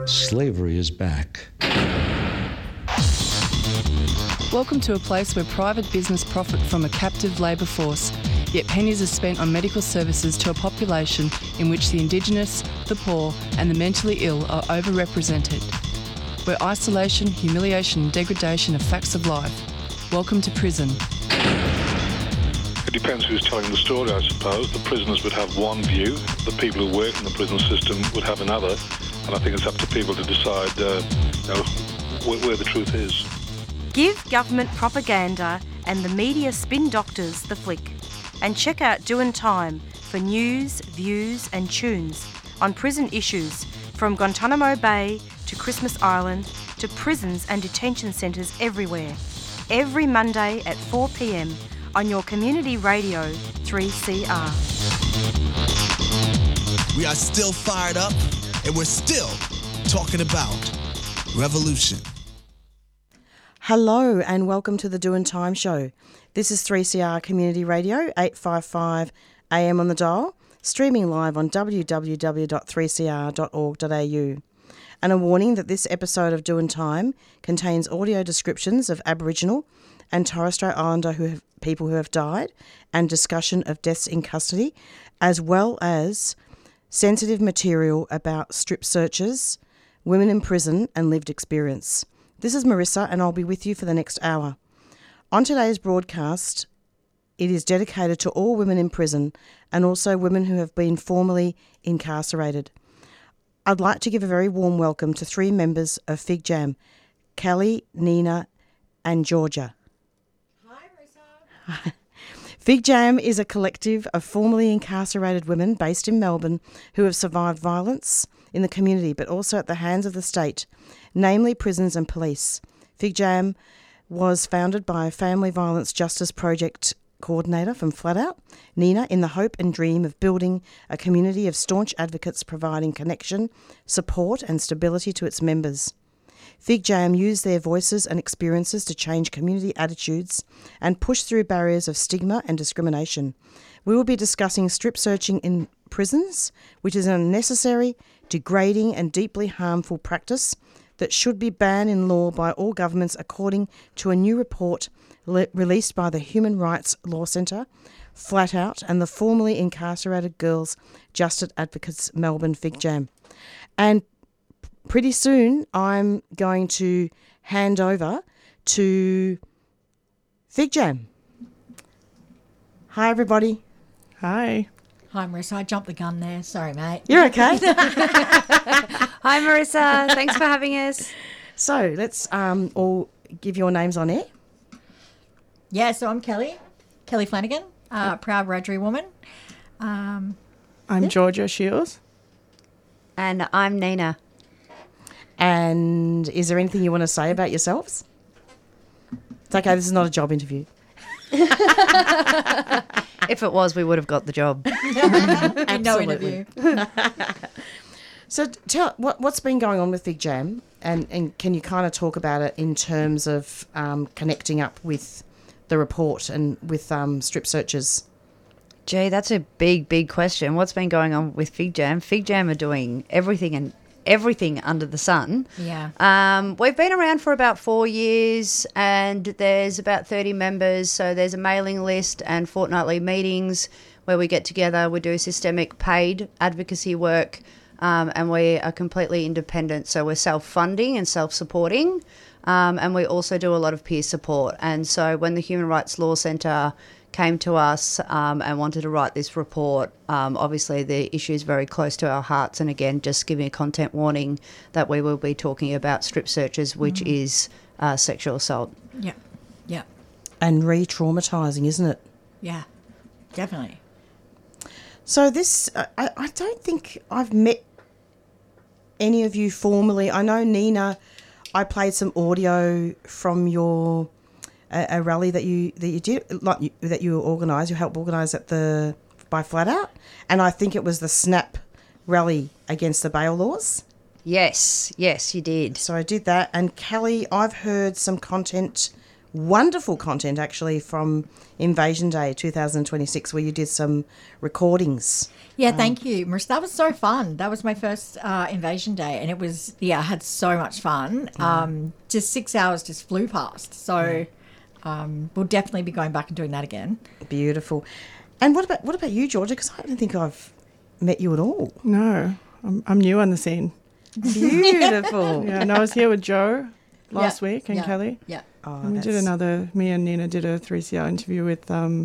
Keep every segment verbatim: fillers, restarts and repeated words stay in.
Slavery is back. Welcome to a place where private business profit from a captive labour force, yet pennies are spent on medical services to a population in which the Indigenous, the poor and the mentally ill are overrepresented. Where isolation, humiliation and degradation are facts of life. Welcome to prison. It depends who's telling the story, I suppose. The prisoners would have one view, the people who work in the prison system would have another, and I think it's up to people to decide uh, you know, where, where the truth is. Give government propaganda and the media spin doctors the flick. And check out Doin' Time for news, views and tunes on prison issues from Guantanamo Bay to Christmas Island to prisons and detention centres everywhere. Every Monday at four p.m. on your community radio three C R. We are still fired up and we're still talking about revolution. Hello and welcome to the Doin' Time show. This is three C R Community Radio, eight fifty-five A M on the dial, streaming live on w w w dot three c r dot org dot a u. And a warning that this episode of Doin' Time contains audio descriptions of Aboriginal and Torres Strait Islander who have, people who have died and discussion of deaths in custody, as well as sensitive material about strip searches, women in prison and lived experience. This is Marissa and I'll be with you for the next hour. On today's broadcast, it is dedicated to all women in prison and also women who have been formerly incarcerated. I'd like to give a very warm welcome to three members of Fig Jam, Kelly, Nina and Georgia. Hi, Marissa. Fig Jam is a collective of formerly incarcerated women based in Melbourne who have survived violence in the community but also at the hands of the state, namely prisons and police. Fig Jam was founded by a Family Violence Justice Project coordinator from Flatout, Nina, in the hope and dream of building a community of staunch advocates providing connection, support and stability to its members. Fig Jam use their voices and experiences to change community attitudes and push through barriers of stigma and discrimination. We will be discussing strip searching in prisons, which is an unnecessary, degrading and deeply harmful practice that should be banned in law by all governments according to a new report le- released by the Human Rights Law Centre, Flatout and the formerly incarcerated Girls Justice Advocates Melbourne Fig Jam. And pretty soon I'm going to hand over to Fig Jam. Hi everybody. Hi. Hi, Marissa. I jumped the gun there. Sorry, mate. You're okay. Hi, Marissa. Thanks for having us. So let's um, all give your names on air. Yeah, so I'm Kelly, Kelly Flanagan, uh, proud Wiradjuri woman. Um, I'm yeah. Georgia Shields. And I'm Nina. And is there anything you want to say about yourselves? It's okay, this is not a job interview. If it was, we would have got the job. No interview. So tell what what's been going on with Fig Jam, and, and can you kind of talk about it in terms of um, connecting up with the report and with um, strip searches? Gee, that's a big, big question. What's been going on with Fig Jam? Fig Jam are doing everything and everything under the sun. Yeah. Um, we've been around for about four years and there's about thirty members. So there's a mailing list and fortnightly meetings where we get together. We do systemic paid advocacy work um, and we are completely independent. So we're self-funding and self-supporting um, and we also do a lot of peer support. And so when the Human Rights Law Centre came to us um, and wanted to write this report. Um, obviously, the issue is very close to our hearts. And again, just giving a content warning that we will be talking about strip searches, which mm. is uh, sexual assault. Yeah, yeah. And re-traumatising, isn't it? Yeah, definitely. So this, uh, I, I don't think I've met any of you formally. I know, Nina, I played some audio from your... A, a rally that you that you did, like you, that you organised, you helped organise at the by Flatout, and I think it was the SNAP rally against the bail laws. Yes, yes, you did. So I did that, and Kelly, I've heard some content wonderful content actually from Invasion Day two thousand twenty-six, where you did some recordings. Yeah, thank you, Marissa. That was so fun. That was my first uh, Invasion Day, and it was, yeah, I had so much fun. Um, just six hours just flew past. So um, we'll definitely be going back and doing that again. Beautiful. And what about what about you, Georgia? Because I don't think I've met you at all. No, I'm, I'm new on the scene. Beautiful. Yeah, and I was here with Joe last Yeah, week and yeah, Kelly. Yeah. Oh, And we did that's- another, me and Nina did a three C R interview with, um,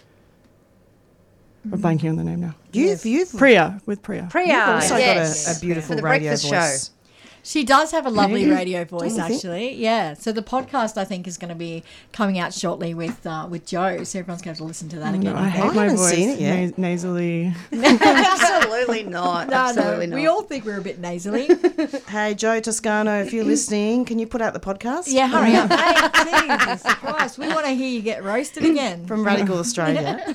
I'm blanking on the name now. You've, you've, Priya, with Priya. Priya, you've also yes. got a, a beautiful For the radio breakfast voice. show. She does have a lovely radio voice, Don't you think? actually. Yeah. So the podcast, I think, is going to be coming out shortly with uh, with Joe. So everyone's going to have to listen to that again. No, I I hate think. my haven't voice. seen it yet. na- nasally. Absolutely not. No, Absolutely no, not. we all think we're a bit nasally. Hey, Joe Toscano, if you're listening, can you put out the podcast? Yeah, hurry up. Hey, Jesus Christ. We want to hear you get roasted again. From Radical Australia.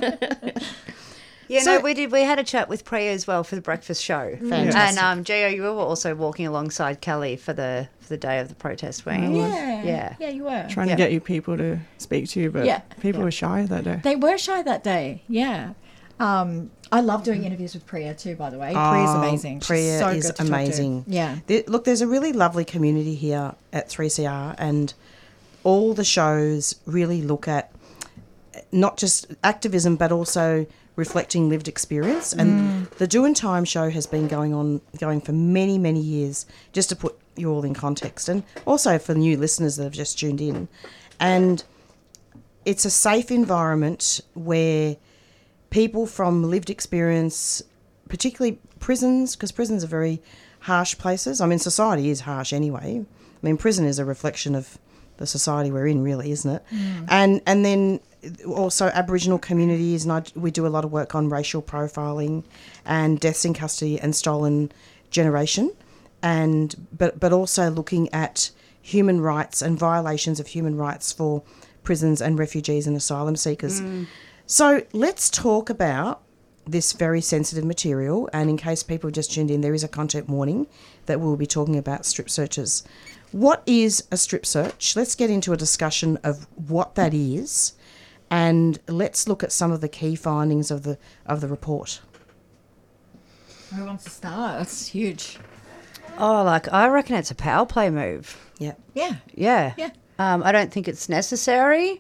Yeah, So- no, we did. We had a chat with Priya as well for the breakfast show. Fantastic. And um, Gio, you were also walking alongside Kelly for the for the day of the protest, weren't you? Yeah. Yeah. Yeah, you were. Trying Yeah. to get you people to speak to you, but Yeah. people Yeah. were shy that day. They were shy that day. Yeah. Um, I love doing interviews with Priya too, by the way. Priya's Oh, amazing. She's Priya so is good to talk to. amazing. Yeah. There- look, there's a really lovely community here at three C R, and all the shows really look at not just activism, but also reflecting lived experience. And the Doing Time show has been going on, going for many, many years, just to put you all in context, and also for new listeners that have just tuned in. And it's a safe environment where people from lived experience, particularly prisons, because prisons are very harsh places. I mean, society is harsh anyway. I mean, prison is a reflection of the society we're in, really, isn't it? And and then also Aboriginal communities, and I, we do a lot of work on racial profiling and deaths in custody and stolen generation, and but but also looking at human rights and violations of human rights for prisons and refugees and asylum seekers. So let's talk about this very sensitive material, and in case people just tuned in, there is a content warning that we'll be talking about strip searches. What is a strip search? Let's get into a discussion of what that is, and let's look at some of the key findings of the of the report. Who wants to start? That's huge. Oh, like I reckon it's a power play move. Yeah. Yeah. Yeah. Yeah. Um, I don't think it's necessary.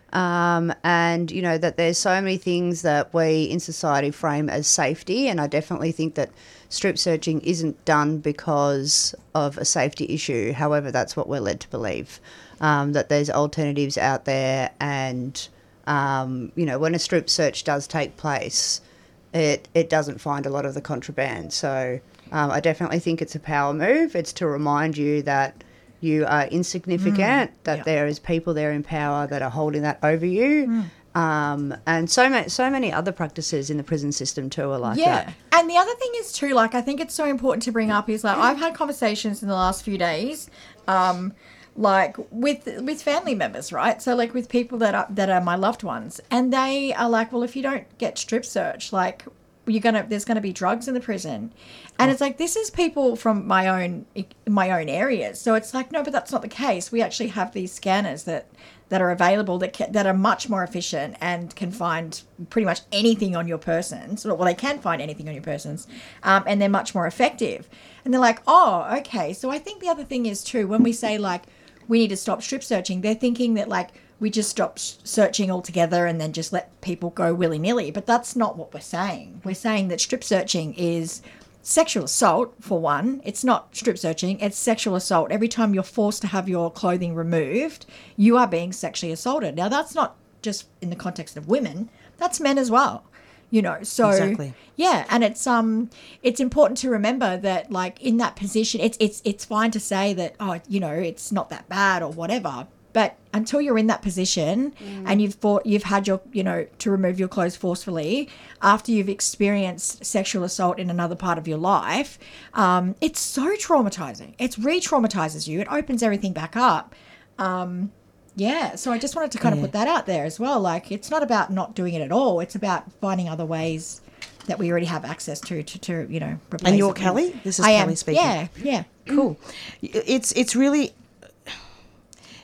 Um, and, you know, that there's so many things that we in society frame as safety. And I definitely think that strip searching isn't done because of a safety issue. However, that's what we're led to believe, um, that there's alternatives out there. And, um, you know, when a strip search does take place, it, it doesn't find a lot of the contraband. So um, I definitely think it's a power move. It's to remind you that you are insignificant, that yeah. there is people there in power that are holding that over you. Um, and so, ma- so many other practices in the prison system too are like Yeah. that. And the other thing is too, like, I think it's so important to bring up is like, I've had conversations in the last few days, um, like with with family members, right? So like with people that are that are my loved ones, and they are like, well, if you don't get strip searched, like you're gonna there's gonna be drugs in the prison. And it's like, this is people from my own my own areas. So it's like, no, but that's not the case. We actually have these scanners that that are available that ca- that are much more efficient and can find pretty much anything on your person. So, well, they can find anything on your persons, um, and they're much more effective. And they're like, oh, okay. So I think the other thing is too, when we say like we need to stop strip searching, they're thinking that like we just stop s- searching altogether and then just let people go willy-nilly. But that's not what we're saying. We're saying that strip searching is sexual assault, for one. It's not strip searching, it's sexual assault. Every time you're forced to have your clothing removed, you are being sexually assaulted. Now, that's not just in the context of women, that's men as well. You know, so Exactly. yeah, and it's um it's important to remember that like in that position, it's it's it's fine to say that, oh, you know, it's not that bad or whatever. But until you're in that position mm. and you've fought, you've had your, you know, to remove your clothes forcefully after you've experienced sexual assault in another part of your life, um, it's so traumatizing. It re-traumatizes you. It opens everything back up. Um, yeah. So I just wanted to kind Yeah. of put that out there as well. Like, it's not about not doing it at all. It's about finding other ways that we already have access to, to, to you know, replace And you're it. Kelly? This is I Kelly am. speaking. Yeah. Yeah. Cool. It's it's really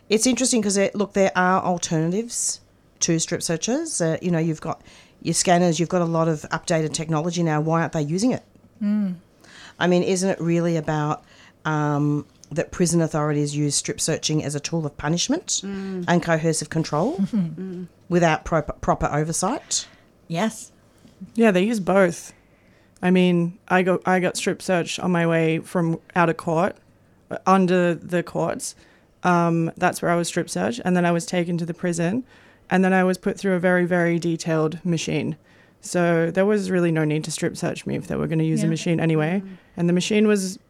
It's interesting because, look, there are alternatives to strip searches. Uh, you know, you've got your scanners, you've got a lot of updated technology now. Why aren't they using it? Mm. I mean, isn't it really about um, that prison authorities use strip searching as a tool of punishment Mm. and coercive control Mm. without proper, proper oversight? Yes. Yeah, they use both. I mean, I got I got strip searched on my way from out of court, uh, under the courts. Um, that's where I was strip searched, and then I was taken to the prison, and then I was put through a very, very detailed machine. So there was really no need to strip search me if they were going to use Yeah. a machine anyway. And the machine was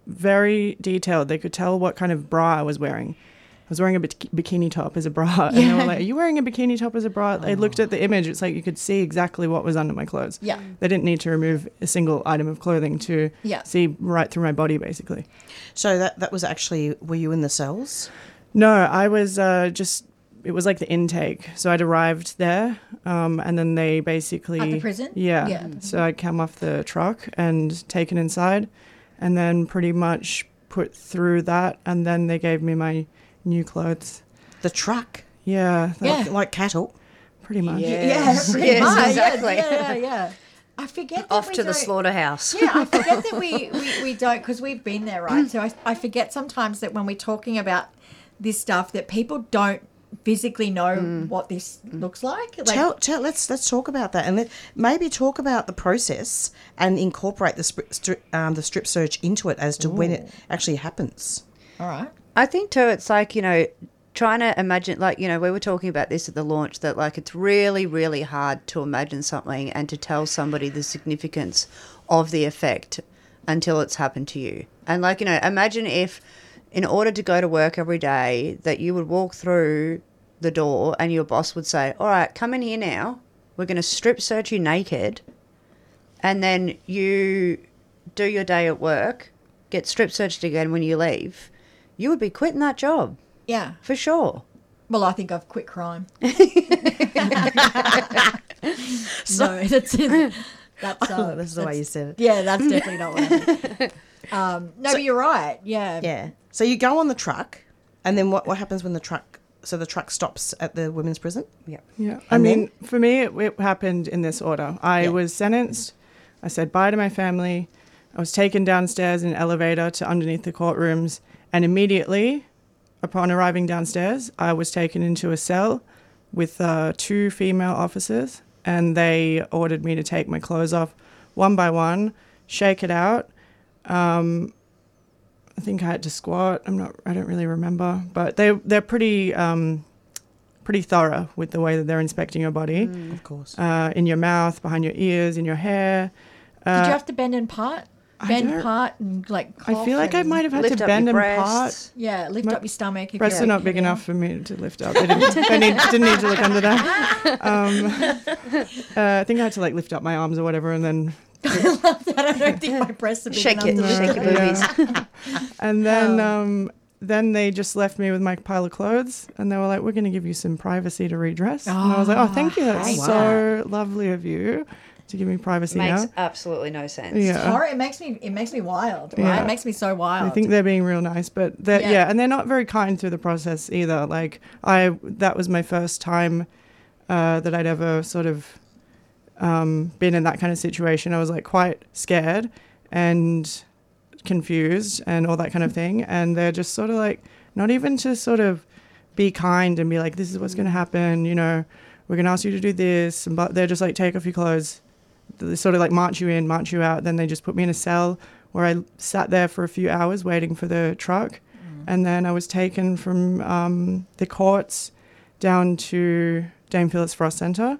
very detailed. They could tell what kind of bra I was wearing. I was wearing a bik- bikini top as a bra. And they Yeah. were like, are you wearing a bikini top as a bra? They looked at the image. It's like you could see exactly what was under my clothes. Yeah. They didn't need to remove a single item of clothing to Yeah. see right through my body, basically. So that, that was actually, were you in the cells? No, I was uh, just, it was like the intake. So I'd arrived there um, and then they basically... At the prison? Yeah. Yeah. So I'd come off the truck and taken inside and then pretty much put through that, and then they gave me my new clothes. The truck? Yeah. Yeah. Like, like cattle? Pretty much. Yeah, pretty Yes, much. exactly. Yeah, yeah, yeah. I forget that Off we to the don't- slaughterhouse. Yeah, I forget that we, we, we don't, because we've been there, right? So I, I forget sometimes that when we're talking about this stuff, that people don't physically know what this looks like. Like, Tell, tell, let's let's talk about that, and let, maybe talk about the process and incorporate the stri- stri- um, the strip search into it as to when it actually happens. all right. I think too, it's like, you know, trying to imagine, like, you know, we were talking about this at the launch, that like it's really, really hard to imagine something and to tell somebody the significance of the effect until it's happened to you. And like, you know, imagine if in order to go to work every day that you would walk through the door and your boss would say, all right, come in here now. We're going to strip search you naked. And then you do your day at work, get strip searched again when you leave. You would be quitting that job. Yeah. For sure. Well, I think I've quit crime. no, that's it. That's, uh, That's the way you said it. Yeah, that's definitely not what I did. Um, no, but you're right. Yeah. Yeah. So you go on the truck, and then what, what happens when the truck, so the truck stops at the women's prison? Yeah. Yeah. I And mean, for me, it, it happened in this order. I Yeah. was sentenced. I said bye to my family. I was taken downstairs in an elevator to underneath the courtrooms. And immediately, upon arriving downstairs, I was taken into a cell with uh, two female officers. And they ordered me to take my clothes off one by one, shake it out. Um, I think I had to squat. I'm not. I don't really remember, but they they're pretty um, pretty thorough with the way that they're inspecting your body. Of course. Uh, in your mouth, behind your ears, in your hair. Uh, Did you have to bend and part? I Bend don't- part and like. I feel like I cough might have had Lift to up bend your and part. breasts. and- Yeah, lift My up your stomach. If Breasts you're are not big heavy. enough for me to lift up. They didn't, they need, didn't need to look under that. Um, uh, I think I had to like lift up my arms or whatever, and then I love that. I don't think my breasts are big Shake enough it, to shake lift your it. boobies. and then Oh. um, then they just left me with my pile of clothes, and they were like, "We're going to give you some privacy to redress." and I was like, "Oh, thank you. That's wow. so lovely of you to give me privacy Makes now." absolutely no sense. Yeah. Horror, it makes me. It makes me wild. Right? Yeah. It makes me so wild. I think they're being real nice, but they're, Yeah. yeah. and they're not very kind through the process either. Like I, that was my first time uh, that I'd ever sort of um, been in that kind of situation. I was like quite scared and confused and all that kind of thing. And they're just sort of like, not even to sort of be kind and be like, this is what's going to happen. You know, we're going to ask you to do this. But they're just like, take off your clothes. They sort of like march you in, march you out. Then they just put me in a cell where I sat there for a few hours waiting for the truck. Mm. And then I was taken from um, the courts down to Dame Phillips Frost Centre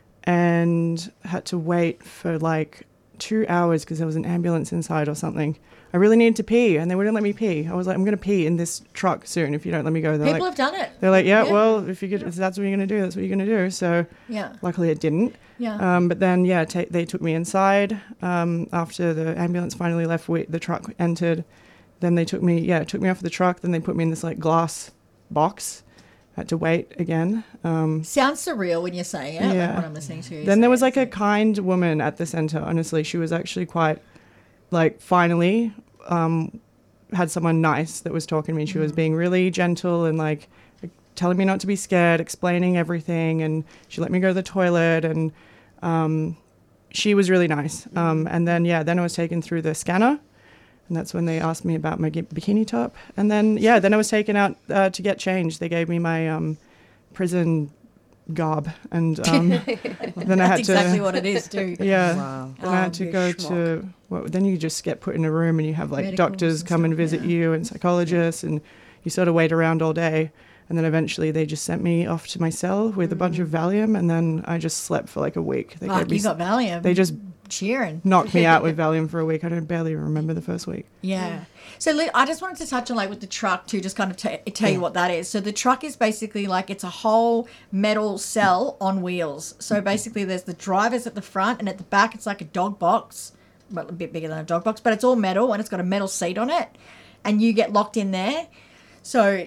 and had to wait for like two hours because there was an ambulance inside or something. I really needed to pee and they wouldn't let me pee. I was like, I'm going to pee in this truck soon if you don't let me go. They're People like, have done it. They're like, yeah, Yeah. well, if you get, if that's what you're going to do, that's what you're going to do. So Yeah. luckily it didn't. Yeah. Um, but then, yeah, ta they took me inside um, after the ambulance finally left, we, the truck entered. Then they took me, yeah, took me off the truck. Then they put me in this like glass box. Had to wait again. Um, Sounds surreal when you're saying it. Yeah. Like when I'm listening to you. then say there was it, like a so- kind woman at the center. Honestly, she was actually quite, like, finally, um, had someone nice that was talking to me. She was being really gentle and like telling me not to be scared, explaining everything, and she let me go to the toilet, and um, she was really nice. Um, and then, yeah, then I was taken through the scanner, and that's when they asked me about my gi- bikini top. And then, yeah, then I was taken out uh, to get changed. They gave me my um, prison garb, and um, then I had That's to... exactly what it is, too. Yeah. Wow. Then I had to Um, go schmuck. to... Well, then you just get put in a room and you have like Medicals doctors and come and stuff, visit yeah. you and psychologists, and you sort of wait around all day. And then eventually they just sent me off to my cell with a bunch of Valium, and then I just slept for like a week. They Fuck, gave me you got Valium. They just cheering. knocked me out with Valium for a week. I don't barely remember the first week. Yeah. So Li- I just wanted to touch on like with the truck too, just kind of t- tell you what that is. So the truck is basically like it's a whole metal cell on wheels. So basically there's the drivers at the front, and at the back it's like a dog box, well, a bit bigger than a dog box, but it's all metal and it's got a metal seat on it, and you get locked in there. So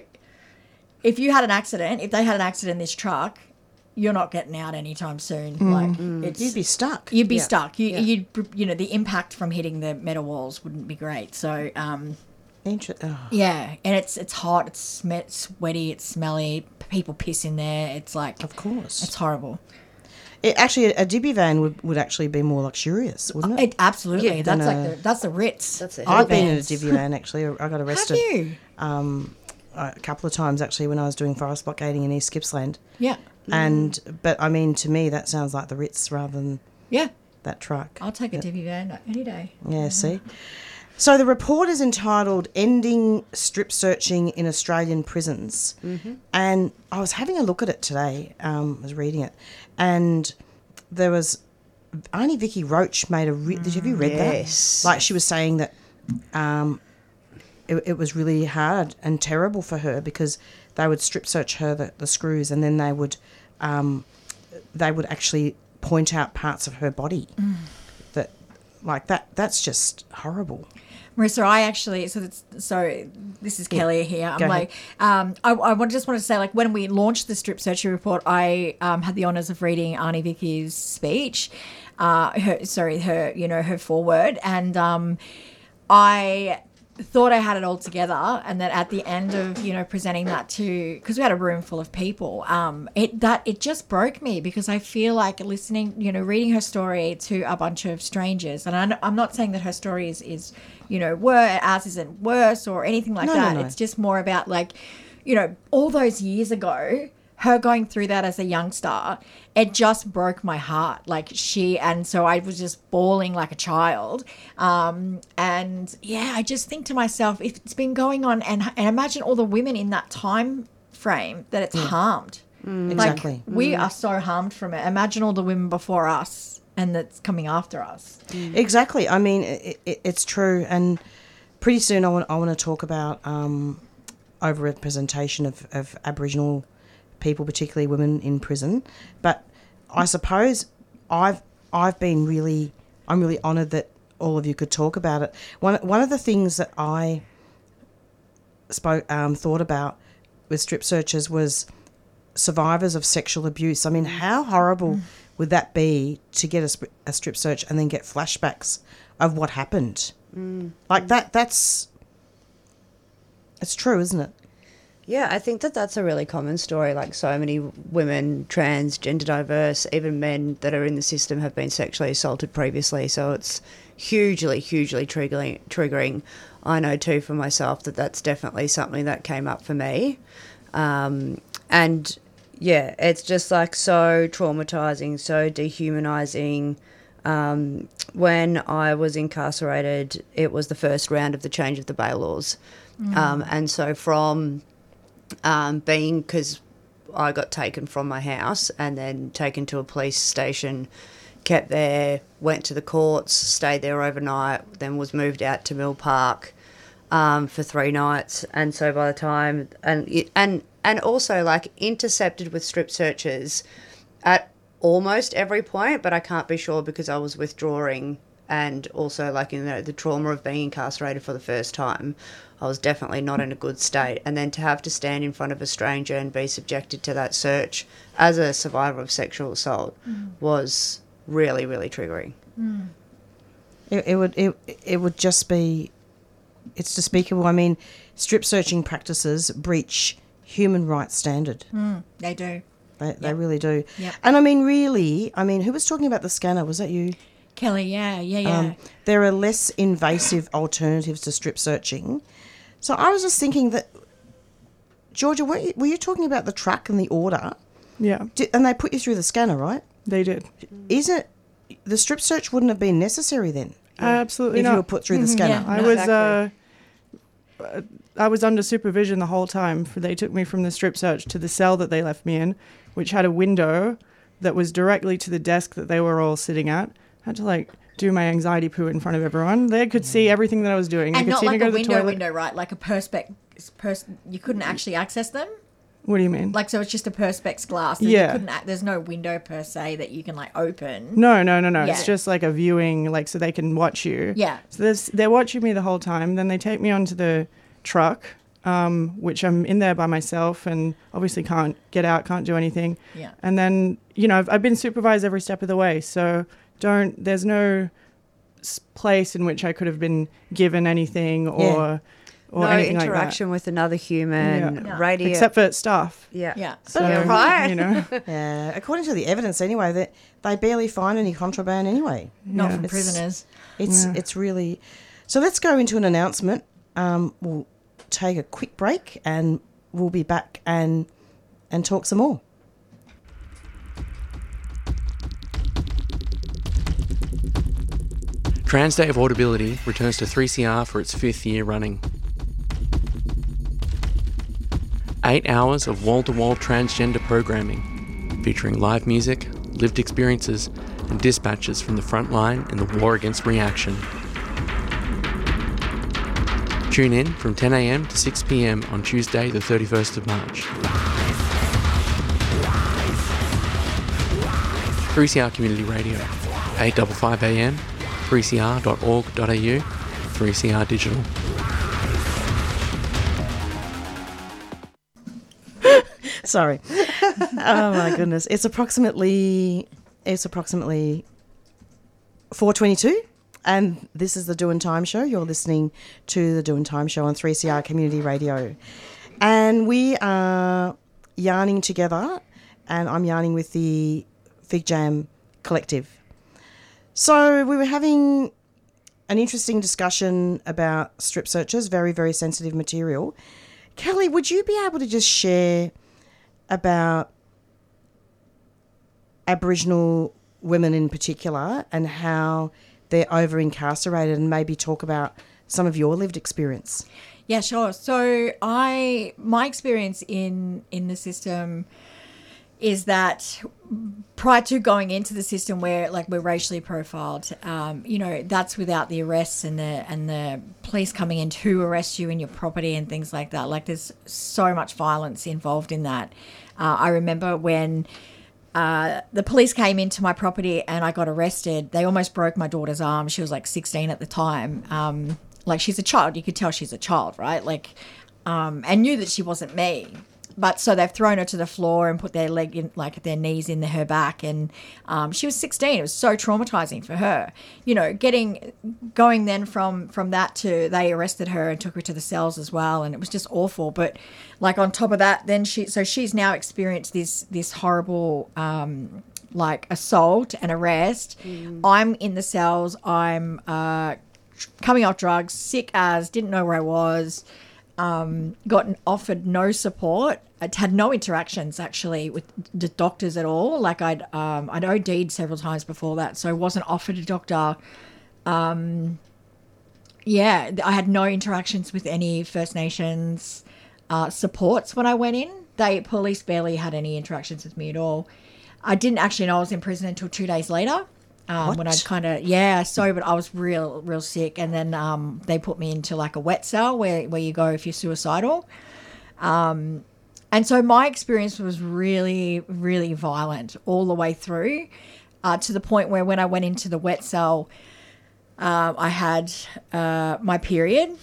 if you had an accident, if they had an accident in this truck, you're not getting out anytime soon. Like it's, You'd be stuck. You'd be Yeah. stuck. You, Yeah. you'd, you know, the impact from hitting the metal walls wouldn't be great. So, um, Inter- oh. yeah, and it's it's hot, it's sm- sweaty, it's smelly. People piss in there. It's like Of course. it's horrible. It, actually, a, a Dibby van would, would actually be more luxurious, wouldn't it? It absolutely. Yeah, that's than like a- the, that's the Ritz. That's it. I've been in a vans. Dibby van, actually. I got arrested. Have you? Um, a couple of times, actually, when I was doing forest blockading in East Gippsland. Yeah, And, but I mean, to me, that sounds like the Ritz rather than yeah. that truck. I'll take a divvy van any day. Yeah, see? So the report is entitled Ending Strip Searching in Australian Prisons. Mm-hmm. And I was having a look at it today. Um, I was reading it. And there was... Only Vicky Roach made a... Re- Did you, have you read Yes. that? Like, she was saying that um, it, it was really hard and terrible for her because they would strip search her, the, the screws, and then they would... Um, they would actually point out parts of her body that... Like, that. That's just horrible. Marissa, I actually so that's, so this is Kelly here. I'm Go like, um, I, I want- just wanted to say, like, when we launched the strip search report, I um, had the honours of reading Arnie Vicky's speech, uh, her sorry, her you know her foreword, and um, I thought I had it all together, and that at the end of you know presenting that to, because we had a room full of people, um, it that it just broke me because I feel like listening, you know, reading her story to a bunch of strangers, and I, I'm not saying that her story is is you know worse, ours isn't worse or anything like No, no, that. no. It's just more about like, you know, all those years ago, her going through that as a youngster, it just broke my heart. Like she, and so I was just bawling like a child. Um, and yeah, I just think to myself, if it's been going on, and, and imagine all the women in that time frame that it's harmed. Exactly. Like we are so harmed from it. Imagine all the women before us and that's coming after us. Exactly. I mean, it, it, it's true. And pretty soon I want, I want to talk about um, overrepresentation of, of Aboriginal people, particularly women in prison. But I suppose I've I've been really, I'm really honoured that all of you could talk about it. One one of the things that I spoke um, thought about with strip searchers was survivors of sexual abuse. I mean, how horrible would that be to get a, sp- a strip search and then get flashbacks of what happened? Mm. Like that, that's, it's true, isn't it? Yeah, I think that that's a really common story. Like so many women, trans, gender diverse, even men that are in the system have been sexually assaulted previously. So it's hugely, hugely triggering. triggering. I know too for myself that that's definitely something that came up for me. Um, and yeah, it's just like so traumatizing, so dehumanizing. Um, when I was incarcerated, it was the first round of the change of the bail laws. Mm. Um, and so from um, being, because I got taken from my house and then taken to a police station, kept there, went to the courts, stayed there overnight, then was moved out to Mill Park um, for three nights. And so by the time, and it, and and also like intercepted with strip searches at almost every point, but I can't be sure because I was withdrawing, and also like, you know, the trauma of being incarcerated for the first time, I was definitely not in a good state. And then to have to stand in front of a stranger and be subjected to that search as a survivor of sexual assault mm. was really, really triggering. Mm. It, it would it it would just be it's despicable. I mean, strip searching practices breach human rights standard. Mm, they do. They, Yep. they really do. Yep. And I mean, really, I mean, who was talking about the scanner? Was that you? Kelly, yeah, yeah, yeah. Um, there are less invasive alternatives to strip searching. So I was just thinking that, Georgia, were you, were you talking about the truck and the order? Yeah, Did, and they put you through the scanner, right? they did. Isn't the strip search wouldn't have been necessary then? Absolutely if not. you were put through the Mhm, scanner. yeah. I No, was exactly. uh, uh, I was under supervision the whole time. For They took me from the strip search to the cell that they left me in, which had a window that was directly to the desk that they were all sitting at. I had to like do my anxiety poo in front of everyone. They could see everything that I was doing. And they could not see me like go a to the window toilet. window, right? Like a perspex pers- you couldn't actually access them. What do you mean? Like, so it's just a perspex glass. That Yeah. You couldn't, ac- there's no window per se that you can like open. No, no, no, no. Yeah. It's just like a viewing, like so they can watch you. Yeah. So there's, they're watching me the whole time. Then they take me onto the truck, um, which I'm in there by myself and obviously can't get out, can't do anything. Yeah. And then, you know, I've, I've been supervised every step of the way. So don't, there's no s- place in which I could have been given anything or, or no anything like that. interaction with another human. Yeah. No. Radio. Except for staff. yeah. Yeah. So, Yeah, right. you know, Yeah, according to the evidence, anyway, that they barely find any contraband anyway. Not Yeah. from It's- prisoners. It's Yeah. it's really. So let's go into an announcement. Um, we'll take a quick break and we'll be back and and talk some more. Trans Day of Audibility returns to three C R for its fifth year running. Eight hours of wall-to-wall transgender programming, featuring live music, lived experiences, and dispatches from the front line in the war against reaction. Tune in from ten a m to six p m on Tuesday the thirty-first of March. three C R Community Radio, eight fifty-five a m, three c r dot org dot a u, three C R Digital. Sorry. Oh my goodness. It's approximately it's approximately four twenty-two and this is the Doin' Time Show. You're listening to the Doin' Time Show on three C R Community Radio. And we are yarning together and I'm yarning with the Fig Jam Collective. So we were having an interesting discussion about strip searches, very, very sensitive material. Kelly, would you be able to just share about Aboriginal women in particular and how they're over incarcerated and maybe talk about some of your lived experience? Yeah, sure. So I, my experience in in the system is that prior to going into the system where like we're racially profiled, um, you know, that's without the arrests and the and the police coming in to arrest you in your property and things like that. Like there's so much violence involved in that. Uh, I remember when uh, the police came into my property and I got arrested, they almost broke my daughter's arm. She was like sixteen at the time. Um, like she's a child. You could tell she's a child, right? Like, um, and knew that she wasn't me. But so they've thrown her to the floor and put their leg in, like their knees in her back. And um, she was sixteen. It was so traumatizing for her. You know, getting, going then from, from that to they arrested her and took her to the cells as well. And it was just awful. But like on top of that, then she, so she's now experienced this, this horrible, um, like assault and arrest. Mm. I'm in the cells. I'm uh, coming off drugs, sick as, didn't know where I was. Um, got offered no support. I'd had no interactions actually with the doctors at all. Like I'd um, I'd O D'd several times before that, so I wasn't offered a doctor. Um, yeah, I had no interactions with any First Nations uh, supports when I went in. They police barely had any interactions with me at all. I didn't actually know I was in prison until two days later. Um, when I'd kind of, yeah, so, but I was real, real sick. And then um, they put me into like a wet cell where, where you go if you're suicidal. Um, and so my experience was really, really violent all the way through uh, to the point where when I went into the wet cell, uh, I had uh, my period.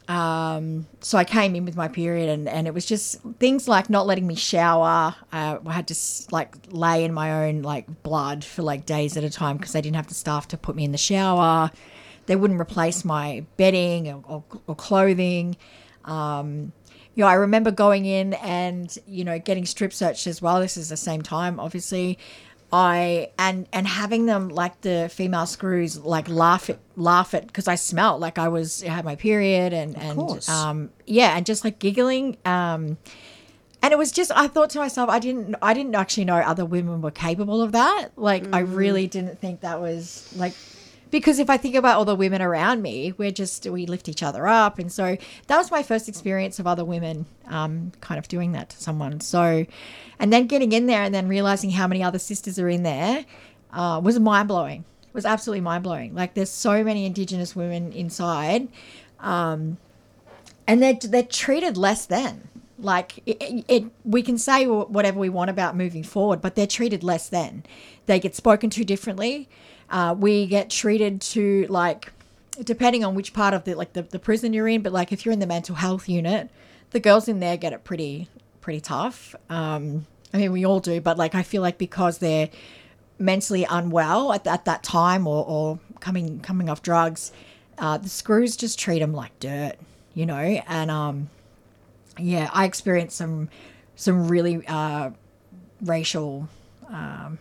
Um, so I came in with my period and, and it was just things like not letting me shower. Uh, I had to like lay in my own like blood for like days at a time because they didn't have the staff to put me in the shower. they wouldn't replace my bedding or, or, or clothing. Um, you know, I remember going in and, you know, getting strip searched as well. This is the same time, obviously. I and and having them, like the female screws, like laugh at laugh at because I smelled like I was I had my period and Of and course. um yeah and just like giggling um and it was just I thought to myself I didn't I didn't actually know other women were capable of that. Like I really didn't think that was like. Because if I think about all the women around me, we're just, we lift each other up. And so that was my first experience of other women um, kind of doing that to someone. So, and then getting in there and then realizing how many other sisters are in there uh, was mind-blowing. It was absolutely mind-blowing. Like there's so many Indigenous women inside um, and they're, they're treated less than. Like it, it, it, we can say whatever we want about moving forward, but they're treated less than. They get spoken to differently. Uh, we get treated to like, depending on which part of the like the, the prison you're in, but like if you're in the mental health unit, the girls in there get it pretty pretty tough. Um, I mean, we all do, but like I feel like because they're mentally unwell at, at that time or, or coming coming off drugs, uh, the screws just treat them like dirt, you know. And um, yeah, I experienced some some really uh, racial. Um,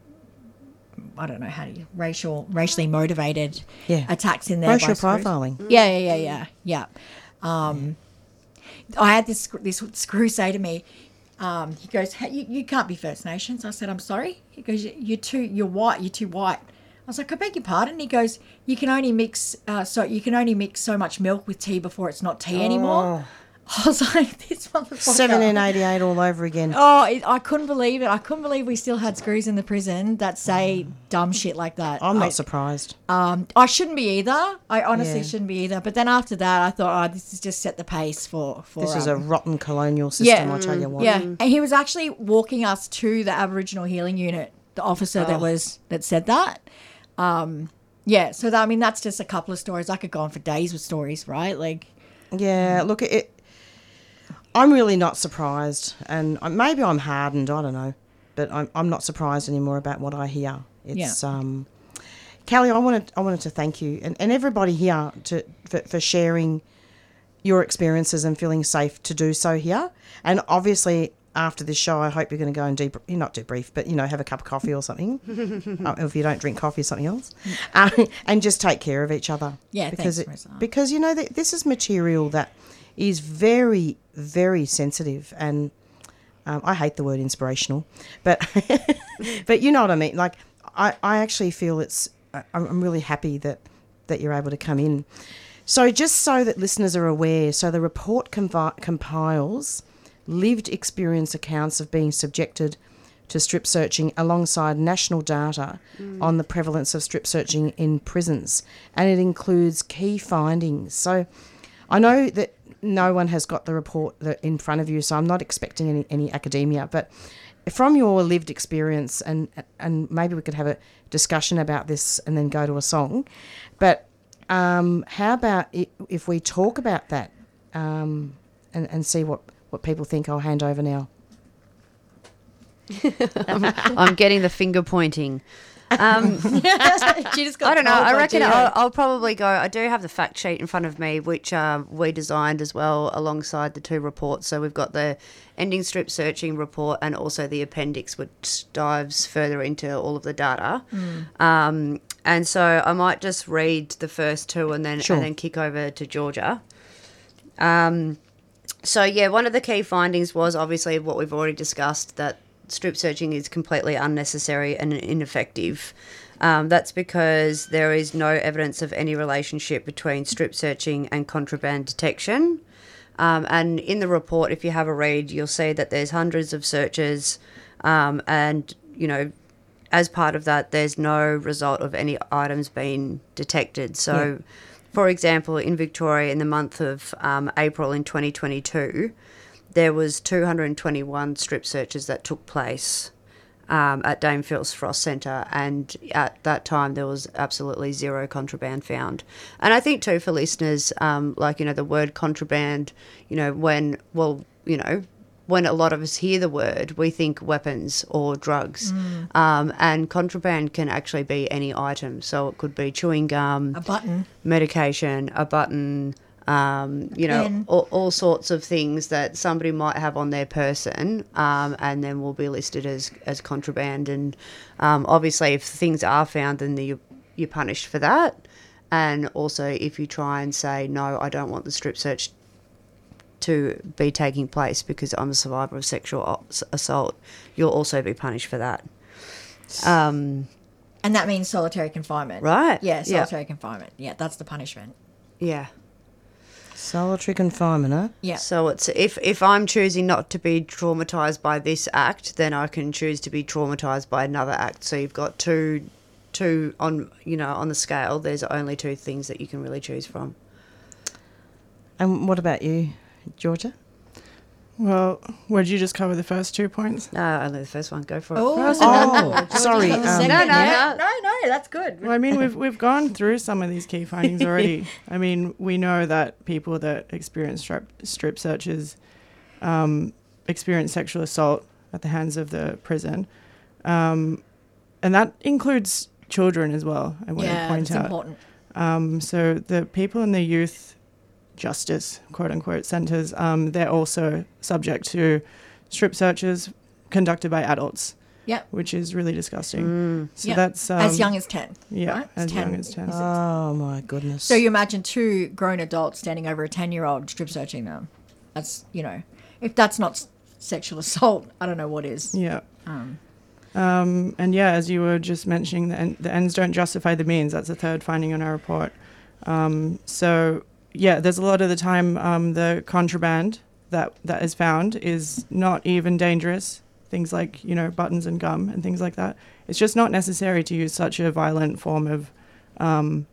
I don't know how to racial racially motivated Yeah. attacks in there. Racial by screws. profiling. Yeah, yeah, yeah, yeah, yeah. Um, I had this this screw say to me, um, he goes, hey, you, you can't be First Nations. I said, I'm sorry. He goes, you're too, you're white. You're too white. I was like, I beg your pardon. He goes, you can only mix, uh, so you can only mix so much milk with tea before it's not tea anymore. I was like, this motherfucker. seventeen eighty-eight all over again. Oh, it, I couldn't believe it. I couldn't believe we still had screws in the prison that say dumb shit like that. I'm not I, surprised. Um, I shouldn't be either. I honestly Yeah. shouldn't be either. But then after that, I thought, oh, this has just set the pace for... for This is um, a rotten colonial system, yeah, I'll tell you what. Yeah, and he was actually walking us to the Aboriginal Healing Unit, the officer that Oh. was that said that. Um, yeah, so that, I mean, that's just a couple of stories. I could go on for days with stories, right? Like, Yeah, look, it. I'm really not surprised, and I- maybe I'm hardened. I don't know, but I'm I'm not surprised anymore about what I hear. It's Yeah. um, Callie, I wanted I wanted to thank you and, and everybody here to for, for sharing your experiences and feeling safe to do so here. And obviously, after this show, I hope you're going to go and deep, not debrief, but you know, have a cup of coffee or something. uh, if you don't drink coffee, something else, uh, and just take care of each other. Yeah, because thanks, it, Marissa. because you know th- this is material that is very, very sensitive, and um, I hate the word inspirational, but but you know what I mean. Like I, I actually feel it's. I- I'm really happy that that you're able to come in. So just so that listeners are aware, so the report convi- compiles lived experience accounts of being subjected to strip searching alongside national data mm. on the prevalence of strip searching in prisons, and it includes key findings. So I know that no one has got the report that in front of you, so I'm not expecting any, any academia, but from your lived experience, and and maybe we could have a discussion about this and then go to a song, but um, how about it, if we talk about that um, and, and see what, what people think. I'll hand over now. I'm, I'm getting the finger pointing. Um, she just got I don't know. told I by reckon Gio. I'll, I'll probably go. I do have the fact sheet in front of me, which uh, we designed as well alongside the two reports. So we've got the ending strip searching report and also the appendix, which dives further into all of the data. Mm. Um, and so I might just read the first two and then Sure. and then kick over to Georgia. Um, so yeah, one of the key findings was obviously what we've already discussed, that strip searching is completely unnecessary and ineffective. Um, that's because there is no evidence of any relationship between strip searching and contraband detection. Um, and in the report, if you have a read, you'll see that there's hundreds of searches um, and, you know, as part of that, there's no result of any items being detected. So, yeah. For example, in Victoria, in the month of um, April in twenty twenty-two, there was two hundred twenty-one strip searches that took place um, at Dame Phil's Frost Centre, and at that time there was absolutely zero contraband found. And I think too, for listeners, um, like, you know, the word contraband, you know, when, well, you know, when a lot of us hear the word, we think weapons or drugs. Mm. Um, and contraband can actually be any item. So it could be chewing gum, A button. medication, a button, um, you know, Pen. all, all sorts of things that somebody might have on their person, um, and then will be listed as, as contraband. And um, obviously, if things are found, then you, you're punished for that. And also, if you try and say, no, I don't want the strip search to be taking place because I'm a survivor of sexual assault, you'll also be punished for that. Um, And that means solitary confinement. Right. Yeah, Yeah. solitary confinement. Yeah, that's the punishment. yeah. Solitary confinement, huh? Yeah. So it's if if I'm choosing not to be traumatized by this act, then I can choose to be traumatized by another act. So you've got two, two on you know on the scale. There's only two things that you can really choose from. And what about you, Georgia? Well, would you just cover the first two points? No, only the first one. Go for it. Oh, Oh, Georgie's sorry, got the um, second. No, no, Yeah. no. no, no, that's good. Well, I mean, we've we've gone through some of these key findings already. I mean, we know that people that experience strip, strip searches um, experience sexual assault at the hands of the prison, um, and that includes children as well. I want Yeah, to point it's out. important. Um, so the people in the youth justice, quote unquote, centres, um, they're also subject to strip searches conducted by adults. Yeah. Which is really disgusting. So Yeah. that's um, As young as ten. yeah, right? as It's ten. young as ten. Oh, my goodness. So you imagine two grown adults standing over a ten-year-old strip searching them. That's, you know, if that's not s- sexual assault, I don't know what is. Yeah. Um, Um, and yeah, as you were just mentioning, the, en- the ends don't justify the means. That's the third finding in our report. Um, so yeah, there's a lot of the time um, the contraband that that is found is not even dangerous. Things like, you know, buttons and gum and things like that. It's just not necessary to use such a violent form of um,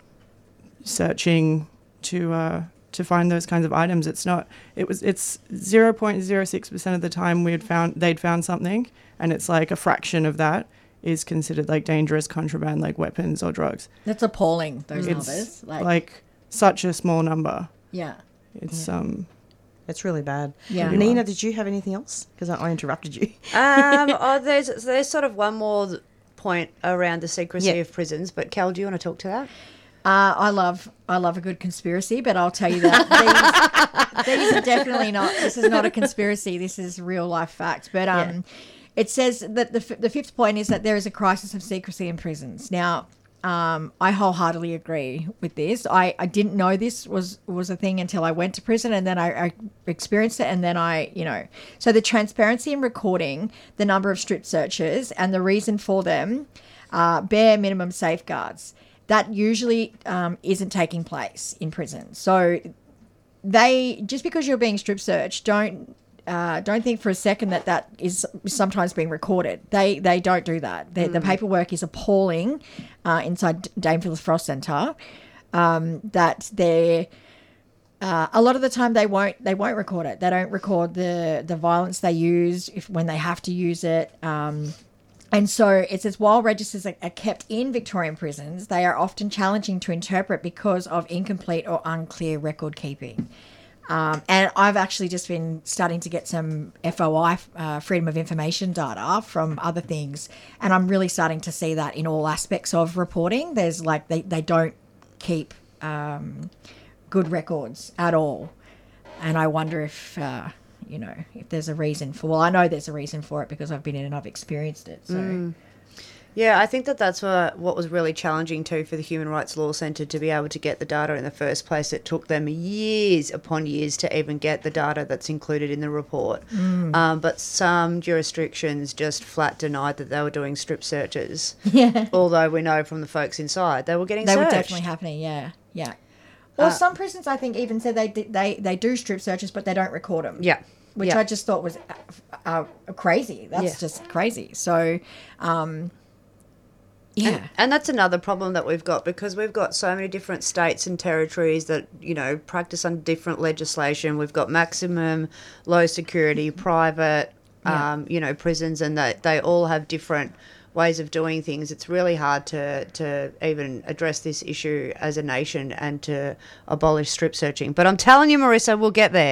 searching to uh, to find those kinds of items. It's not. It was. It's zero point zero six percent of the time we had found they'd found something, and it's like a fraction of that is considered like dangerous contraband, like weapons or drugs. that's appalling, those It's numbers. Like, like such a small number. yeah. It's um. It's really bad. Yeah. Nina, did you have anything else? Because I, I interrupted you. Um, oh, there's there's sort of one more point around the secrecy Yeah. of prisons. But Cal, do you want to talk to that? Uh, I love I love a good conspiracy, but I'll tell you that these, these are definitely not. This is not a conspiracy. This is real life facts. But um, Yeah. it says that the f- the fifth point is that there is a crisis of secrecy in prisons. Now, um, I wholeheartedly agree with this. I, I didn't know this was was a thing until I went to prison, and then I, I experienced it, and then I you know. So the transparency in recording the number of strip searches and the reason for them, uh, bare minimum safeguards. That usually um, isn't taking place in prison. So they, just because you're being strip searched, don't uh, don't think for a second that that is sometimes being recorded. They they don't do that. The, the paperwork is appalling uh, inside Dame Phyllis Frost Centre. Um, that they're uh, a lot of the time they won't they won't record it. They don't record the the violence they use if when they have to use it. Um, And so it says while registers are, are kept in Victorian prisons, they are often challenging to interpret because of incomplete or unclear record keeping. Um, and I've actually just been starting to get some F O I, uh, Freedom of Information data from other things. And I'm really starting to see that in all aspects of reporting. There's like, they, they don't keep um, good records at all. And I wonder if... Uh, you know, if there's a reason for, well, I know there's a reason for it because I've been in and I've experienced it. So, Mm. Yeah, I think that that's what, what was really challenging too for the Human Rights Law Centre to be able to get the data in the first place. It took them years upon years to even get the data that's included in the report. Mm. Um, but some jurisdictions just flat denied that they were doing strip searches. Yeah. Although we know from the folks inside they were getting they searched. were definitely happening, yeah, yeah. Or Uh, some prisons, I think, even said they d- they they do strip searches, but they don't record them. Yeah. Which Yeah. I just thought was uh, uh, crazy. That's Yeah. just crazy. So, um, yeah. And, and that's another problem that we've got because we've got so many different states and territories that, you know, practice under different legislation. We've got maximum, low security, private, Yeah. um, you know, prisons, and they, they all have different ways of doing things. It's really hard to, to even address this issue as a nation and to abolish strip searching. But I'm telling you, Marissa, we'll get there.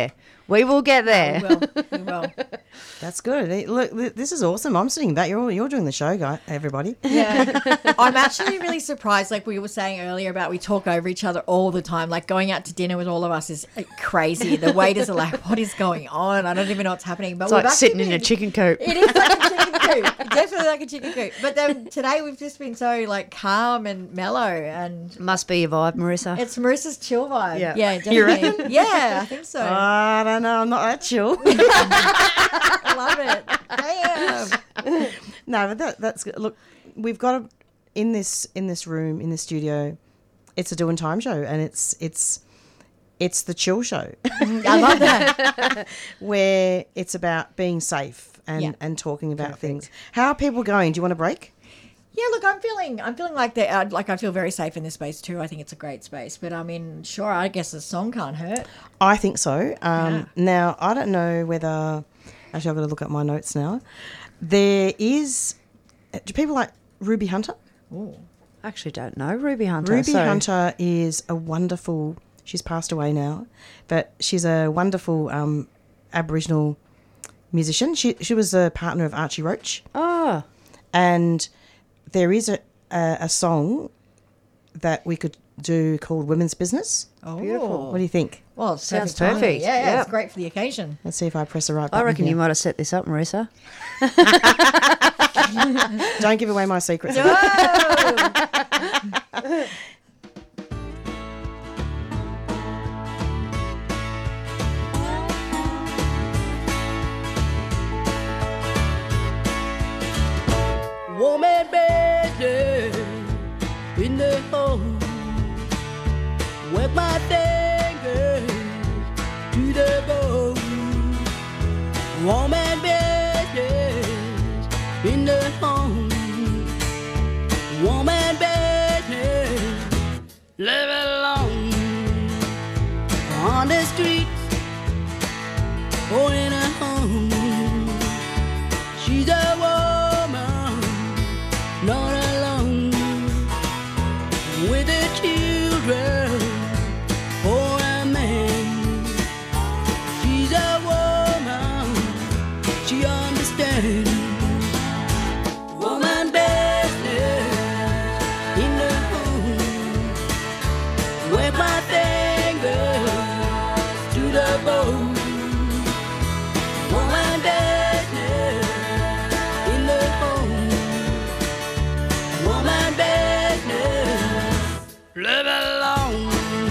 We will get there. We will. We will. That's good. Hey, look, th- this is awesome. I'm sitting back. You're all, you're doing the show, guy. Everybody. Yeah. I'm actually really surprised. Like we were saying earlier about we talk over each other all the time. Like going out to dinner with all of us is like, crazy. The waiters are like, what is going on? I don't even know what's happening. But It's we've like sitting actually in a been- chicken coop. It is like a chicken coop. Definitely like a chicken coop. But then today we've just been so like calm and mellow, and Must be your vibe, Marissa. it's Marissa's chill vibe. Yeah. Yeah, You definitely. Yeah, I think so. I don't know. I'm not that chill. I love it. Damn. No, but that that's good. Look, we've got a, in this in this room in the studio. It's a doing time show, and it's it's it's the chill show. I love that. Where it's about being safe and Yeah. and talking about things. How are people going? Do you want a break? Yeah, look, I'm feeling, I'm feeling like that. Uh, like I feel very safe in this space too. I think it's a great space. But I mean, sure, I guess a song can't hurt. I think so. Um, Yeah. Now, I don't know whether. Actually, I've got to look up my notes now. There is. Do people like Ruby Hunter? Ooh. Actually don't know Ruby Hunter. Ruby so- Hunter is a wonderful. She's passed away now, but she's a wonderful um, Aboriginal musician. She she was a partner of Archie Roach, Oh, and there is a a, a song that we could do called "Women's Business." Oh, Beautiful. What do you think? Well, it's Sounds timing. perfect. Yeah, yeah, Yeah. it's great for the occasion. Let's see if I press the right I button. reckon here. you might have set this up, Marissa. Don't give away my secrets. Woman baby in the home, work my fingers to the bone. Woman baby in the home, woman baby live alone on the streets or in a home. She's a woman, not alone, with the children or a man. She's a woman, she understands. Woman business in the home, work my fingers to the bone. Woman business in the home, woman business, live alone.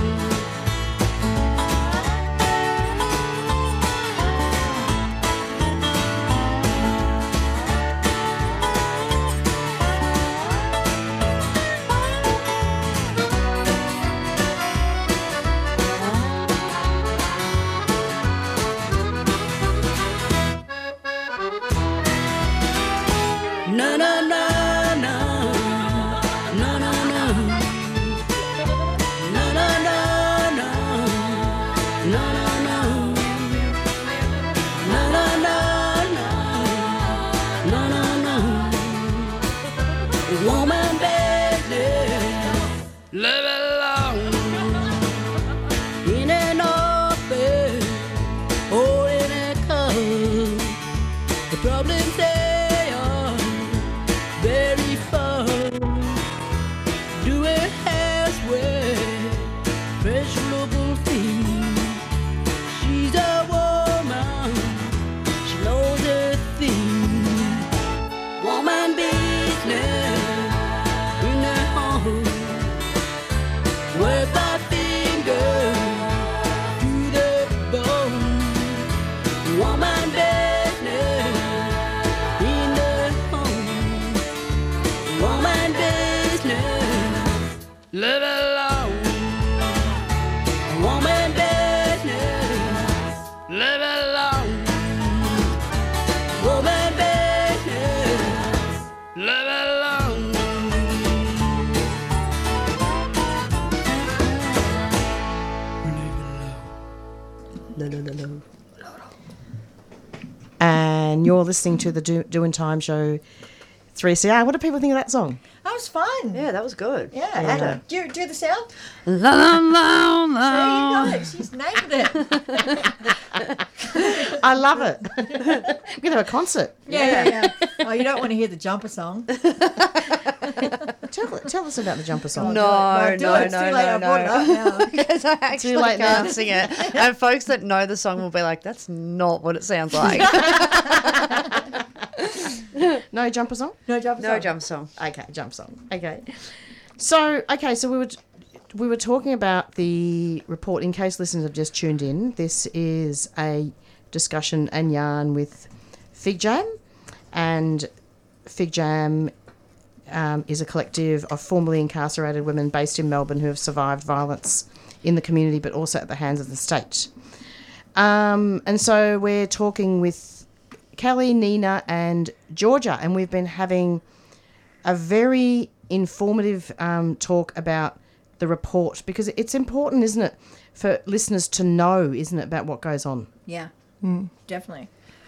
No, no, no, no, no, no, no, no, no, no, no, no, no, no, no, no, no, no, woman business, live alone in an office or in a car. The problems they are very far. Do it elsewhere, fashionable things. She's a woman, she knows her thing. Woman business in her home, work my fingers to the bone. Woman business in the home, woman business, live alone. Woman business, live alone. Woman business, live alone. And you're listening to the Do- Doing Time Show three C R. What do people think of that song? That was fun. Yeah, that was good. Yeah. Yeah. And do, do the sound. La, la, la, There la. you go. She's nailed it. I love it. We're going to have a concert. Yeah, yeah, yeah. Oh, you don't want to hear the jumper song. Tell, tell us about the jumper song. No, do no, it. It's no, too late. no, I brought it up no. now. Because I actually late can't now. sing it. And folks that know the song will be like, that's not what it sounds like. No jumper song? No jumper No song. jump song. Okay, jump song. Okay. So, okay, so we were we were talking about the report. In case listeners have just tuned in, this is a discussion and yarn with Fig Jam, and Fig Jam um, is a collective of formerly incarcerated women based in Melbourne who have survived violence in the community, but also at the hands of the state. Um, and so we're talking with Kelly, Nina, and Georgia, and we've been having a very informative um, talk about the report, because it's important, isn't it, for listeners to know, isn't it, about what goes on? Yeah, definitely.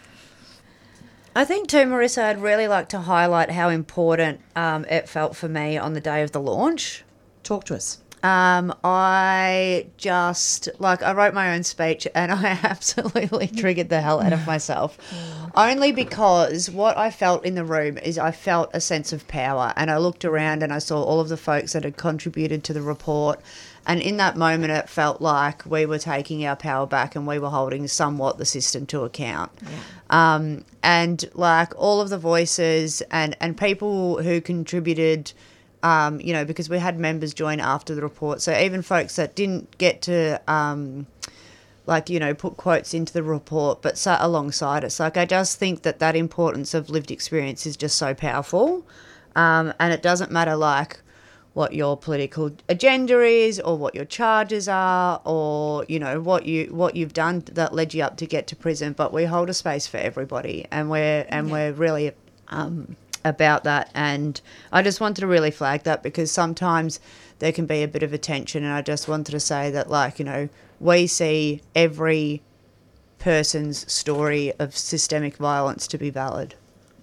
I think too, Marissa, I'd really like to highlight how important um, it felt for me on the day of the launch. Talk to us. Um, I just, like, I wrote my own speech and I absolutely triggered the hell out of myself. Only because what I felt in the room is I felt a sense of power, and I looked around and I saw all of the folks that had contributed to the report. And in that moment, it felt like we were taking our power back and we were holding somewhat the system to account. Yeah. Um, and like all of the voices and, and people who contributed, um, you know, because we had members join after the report. So even folks that didn't get to, um, like, you know, put quotes into the report, but sat alongside us. Like, I just think that that importance of lived experience is just so powerful. Um, and it doesn't matter, like, what your political agenda is or what your charges are or, you know, what, you, what you've done that led you up to get to prison. But we hold a space for everybody, and we're, and yeah. we're really um, about that. And I just wanted to really flag that, because sometimes there can be a bit of a tension, and I just wanted to say that, like, you know, we see every person's story of systemic violence to be valid.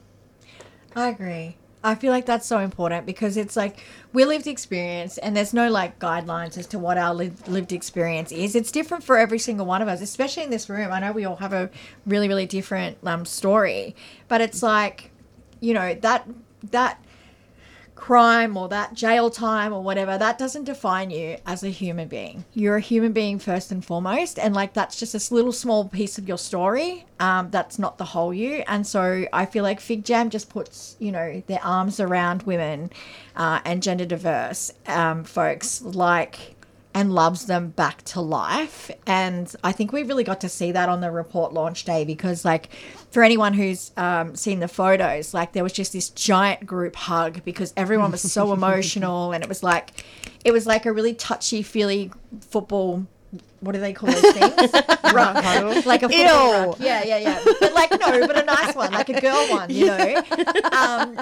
I agree. I feel like that's so important, because it's like we lived experience, and there's no like guidelines as to what our lived, lived experience is. It's different for every single one of us, especially in this room. I know we all have a really, really different um, story, but it's like, you know, that that crime or that jail time or whatever, that doesn't define you as a human being. You're a human being first and foremost, and like that's just this little small piece of your story. Um, that's not the whole you. And so I feel like Fig Jam just puts, you know, their arms around women uh, and gender diverse um, folks, like, and loves them back to life. And I think we really got to see that on the report launch day, because like for anyone who's um, seen the photos, like there was just this giant group hug, because everyone was so emotional, and it was like, it was like a really touchy feely football, what do they call those things? Ruck. Like a football ruck. Yeah, yeah, yeah. But like, no, but a nice one, like a girl one, you know. Um,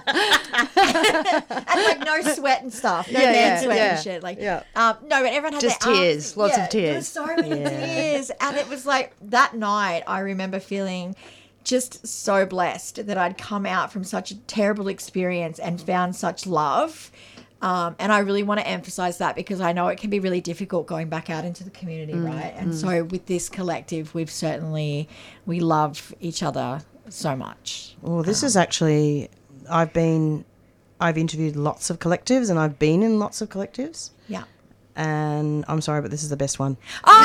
and like no sweat and stuff. No yeah, man yeah, sweat yeah, and shit. Like, yeah. um, no, but everyone had just their tears, arms. lots yeah, of tears. There was so many yeah. tears. And it was like that night I remember feeling just so blessed that I'd come out from such a terrible experience and found such love. Um, and I really want to emphasize that, because I know it can be really difficult going back out into the community, mm, right? And mm. so with this collective, we've certainly, we love each other so much. Well, this um, is actually, I've been, I've interviewed lots of collectives, and I've been in lots of collectives. Yeah. And I'm sorry, but this is the best one.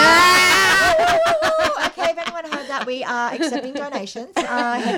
Oh! Okay, if anyone heard that, we are accepting donations. Uh, head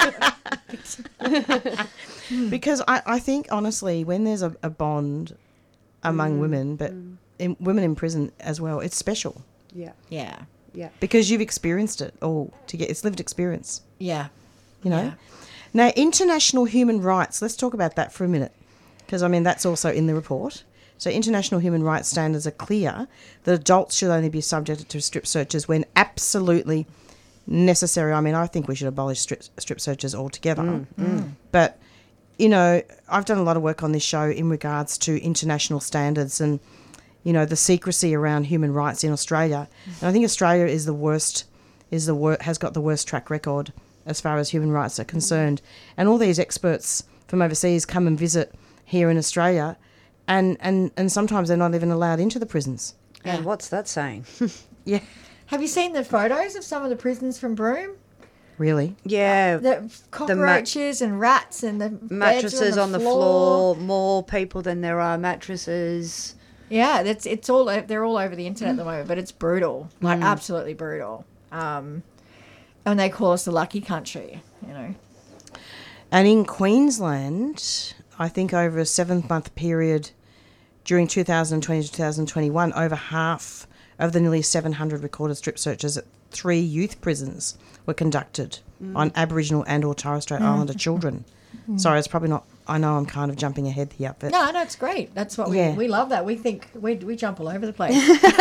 to our... Because I, I think, honestly, when there's a, a bond among mm. women, but mm. in, women in prison as well, it's special. Yeah. Yeah. Yeah. Because you've experienced it all to get, it's lived experience. Yeah. You know? Yeah. Now, international human rights, let's talk about that for a minute, because, I mean, that's also in the report. So international human rights standards are clear that adults should only be subjected to strip searches when absolutely necessary. I mean, I think we should abolish strip, strip searches altogether. Mm. Mm. But... you know, I've done a lot of work on this show in regards to international standards and, you know, the secrecy around human rights in Australia. And I think Australia is the worst, is the wor- has got the worst track record as far as human rights are concerned. And all these experts from overseas come and visit here in Australia, and, and, and sometimes they're not even allowed into the prisons. And what's that saying? Yeah. Have you seen the photos of some of the prisons from Broome? Really? Yeah. The cockroaches and rats and the beds Mattresses on on the the floor. floor, more people than there are mattresses. Yeah, that's it's all o- they're all over the internet at the moment, but it's brutal, like Mm. absolutely brutal. Um, and they call us the lucky country, you know. And in Queensland, I think over a seven-month period during two thousand twenty to two thousand twenty-one, over half of the nearly seven hundred recorded strip searches at three youth prisons were conducted Mm. on Aboriginal and or Torres Strait Mm. Islander children. Mm. Sorry, it's probably not... I know I'm kind of jumping ahead here, but... No, no, it's great. That's what we Yeah. we love. That we think we we jump all over the place.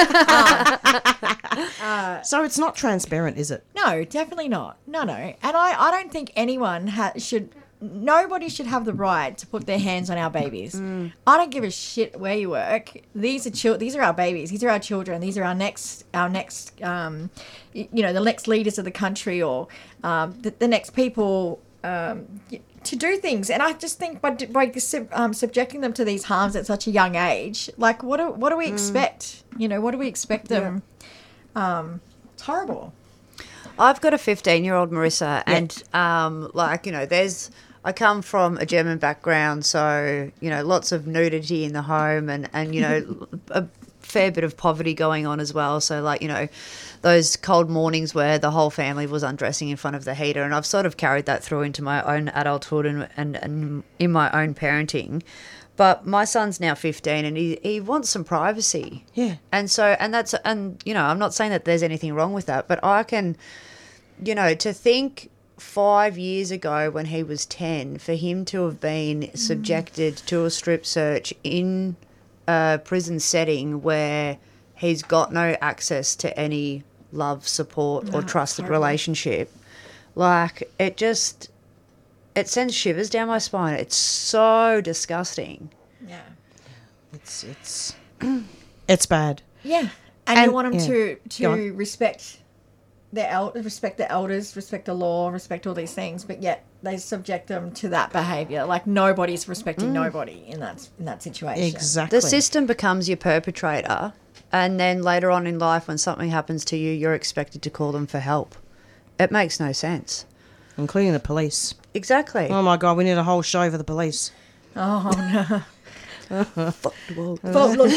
uh, so it's not transparent, is it? No, definitely not. No, no. And I, I don't think anyone ha- should, nobody should have the right to put their hands on our babies. Mm. I don't give a shit where you work. These are chil- These are our babies. These are our children. These are our next, our next, um, y- you know, the next leaders of the country or um, the, the next people um, y- to do things. And I just think by, by sub- um, subjecting them to these harms at such a young age, like what do, what do we Mm. expect? You know, what do we expect them? Um, it's horrible. I've got a fifteen-year-old Marissa, and um, like you know, there's. I come from a German background, so you know, lots of nudity in the home, and and you know, a fair bit of poverty going on as well. So like you know, those cold mornings where the whole family was undressing in front of the heater, and I've sort of carried that through into my own adulthood and and, and in my own parenting. But my son's now fifteen and he, he wants some privacy. Yeah. And so, and that's, and, you know, I'm not saying that there's anything wrong with that, but I can, you know, to think five years ago when he was ten, for him to have been subjected to a strip search in a prison setting where he's got no access to any love, support No, or it's trusted horrible. relationship, like, it just... It sends shivers down my spine. It's so disgusting. Yeah. It's it's it's bad. Yeah, and, And- you want them yeah. to Go to respect their el- respect the elders, respect the law, respect all these things, but yet they subject them to that behaviour. Like nobody's respecting Mm. nobody in that in that situation. Exactly. The system becomes your perpetrator, and then later on in life, when something happens to you, you're expected to call them for help. It makes no sense. Including the police. Exactly. Oh my God, we need a whole show for the police. Oh no. Fuck the world. Fuck, look.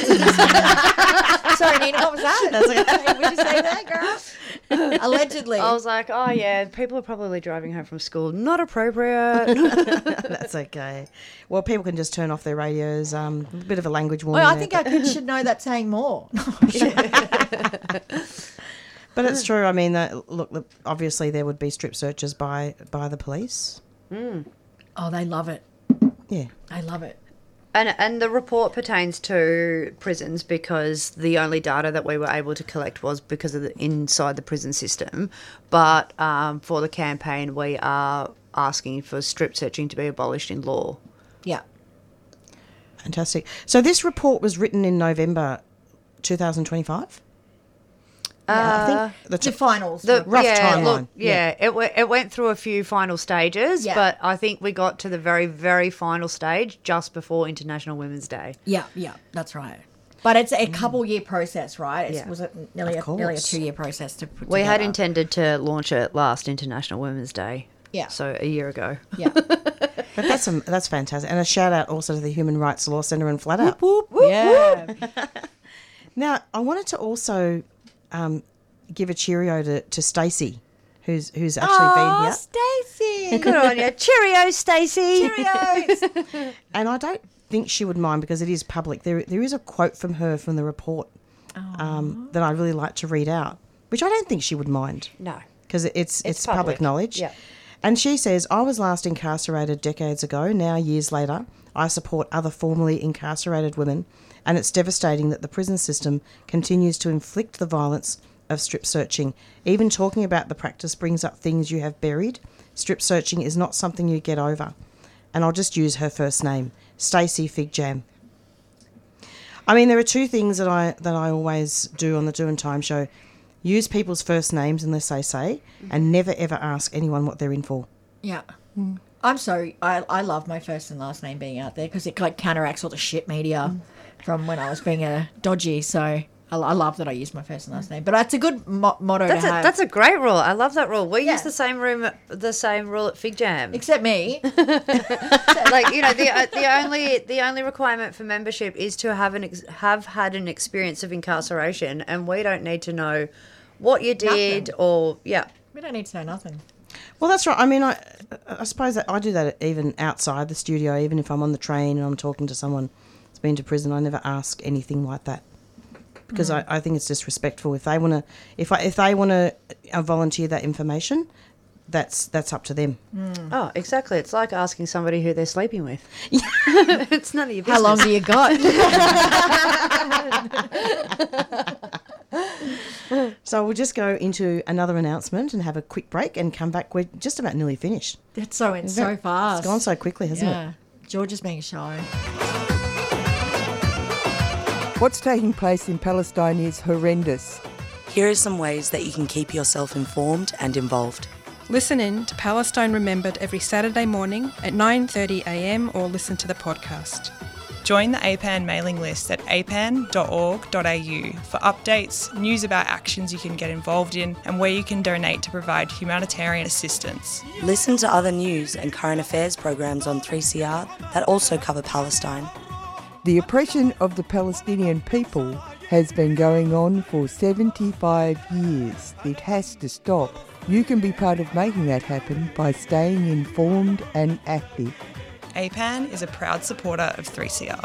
Sorry, Nina, what was that? That's okay. Would you say that, girl? Allegedly. I was like, oh yeah, people are probably driving home from school. Not appropriate. That's okay. Well, people can just turn off their radios. Um, a bit of a language warning. Well, I there, think but- our kids should know that saying more. But it's true. I mean, that, look, look, obviously there would be strip searches by by the police. Mm. Oh, they love it. Yeah. I love it. And and the report pertains to prisons because the only data that we were able to collect was because of the inside the prison system. But um, for the campaign, we are asking for strip searching to be abolished in law. Yeah. Fantastic. So this report was written in November two thousand twenty-five? Yeah, I think The t- finals. The rough yeah, timeline. Look, yeah, It, w- it went through a few final stages, Yeah. but I think we got to the very, very final stage just before International Women's Day. Yeah, yeah, that's right. But it's a couple year process, right? It's, Yeah. Was it nearly Of a, nearly a course. two year process to put We had together? intended to launch it last International Women's Day. Yeah. So a year ago. Yeah. But that's um, that's fantastic. And a shout out also to the Human Rights Law Centre in Flatout. yeah. Now, I wanted to also um, give a cheerio to, to Stacey, who's who's actually Oh, been here. Stacey. Good on you. Cheerio, Stacey. Cheerios. And I don't think she would mind because it is public. There there is a quote from her from the report um, that I really like to read out, which I don't think she would mind No. because it's, it's It's public. public. knowledge. Yeah. And she says, I was last incarcerated decades ago. Now, years later, I support other formerly incarcerated women, and it's devastating that the prison system continues to inflict the violence of strip searching. Even talking about the practice brings up things you have buried. Strip searching is not something you get over. And I'll just use her first name, Stacey Fig Jam. I mean, there are two things that I that I always do on the Doing Time show. Use people's first names unless they say, and never ever ask anyone what they're in for. Yeah. I'm sorry. I, I love my first and last name being out there because it like counteracts all the shit media from when I was being a dodgy. So I, I love that I use my first and last name, but that's a good mo- motto That's to a, have. that's a great rule. I love that rule. We Yeah. use the same room, the same rule at Fig Jam. Except me. Like, you know, the uh, the only the only requirement for membership is to have an ex- have had an experience of incarceration, and we don't need to know what you did Nothing. or yeah. We don't need to know nothing. Well, that's right. I mean, I I suppose that I do that even outside the studio. Even if I'm on the train and I'm talking to someone that's been to prison, I never ask anything like that because Mm. I, I think it's disrespectful. If they want to, if I if they want to uh, volunteer that information, that's that's up to them. Oh, exactly. It's like asking somebody who they're sleeping with. It's none of your business. How long do you got? So we'll just go into another announcement and have a quick break and come back. We're just about nearly finished. That's so it's so fast. It's gone so quickly, hasn't yeah. it? George is being shy. What's taking place in Palestine is horrendous. Here are some ways that you can keep yourself informed and involved. Listen in to Palestine Remembered every Saturday morning at nine thirty a m or listen to the podcast. Join the A P A N mailing list at a p a n dot org dot a u for updates, news about actions you can get involved in, and where you can donate to provide humanitarian assistance. Listen to other news and current affairs programs on three C R that also cover Palestine. The oppression of the Palestinian people has been going on for seventy-five years. It has to stop. You can be part of making that happen by staying informed and active. A P A N is a proud supporter of three C R.